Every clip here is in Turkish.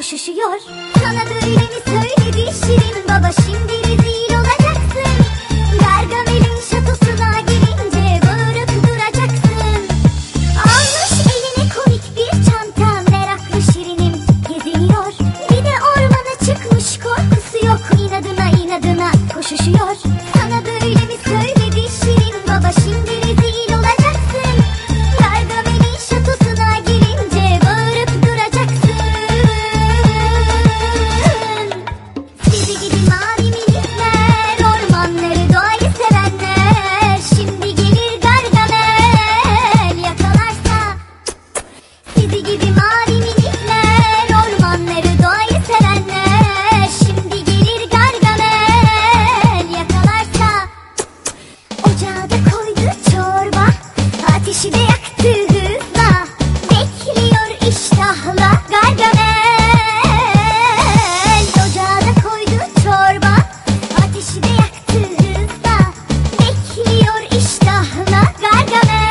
koşuşuyor. Sana böyle mi söyledi Şirin Baba, şimdi rezil olacaksın. Gargamel'in şatosuna gelince bağırıp duracaksın. Almış eline komik bir çanta, meraklı Şirinim geziniyor. Bir de ormana çıkmış, korkusu yok, inadına koşuşuyor. Sana böyle mi söyledi Şirin Baba, şimdi rezil olacaksın. Gargamel'in şatosuna gelince bağırıp duracaksın. Sizi gidi mavi minikler, ormanları doğayı sevenler, şimdi gelir Gargamel yakalarsa. Sizi gidi mavi minikler, ormanları doğayı sevenler, şimdi gelir Gargamel yakalarsa. Ocağa da koydu çorba, ateşi de yaktı hızla, bekliyor iştahla Gargamel. Ocağa da koydu çorba, ateşi de yaktı hızla, bekliyor iştahla Gargamel.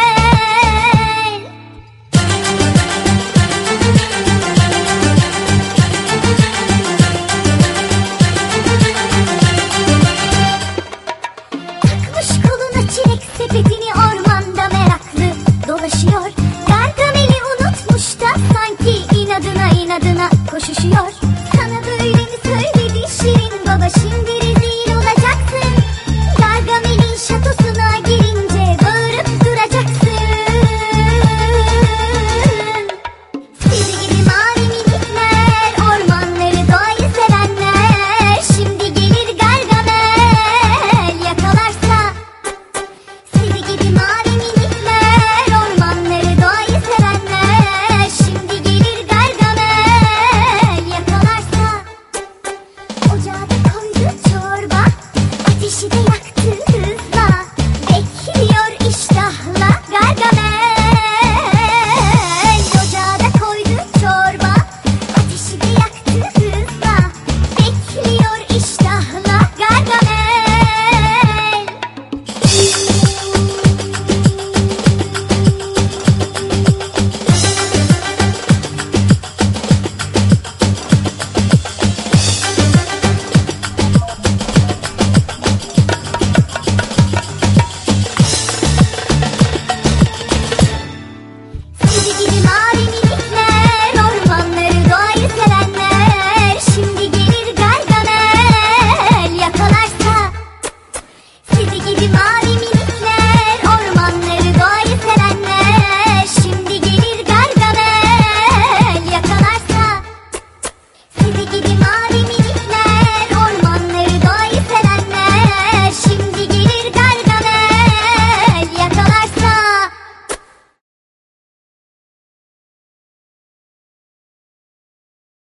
Takmış koluna çilek sepetini, ormanda meraklı dolaşıyor. Gargamel'i unutmuş da sanki, inadına koşuşuyor. Sana böyle mi söyledi Şirin Baba, şimdi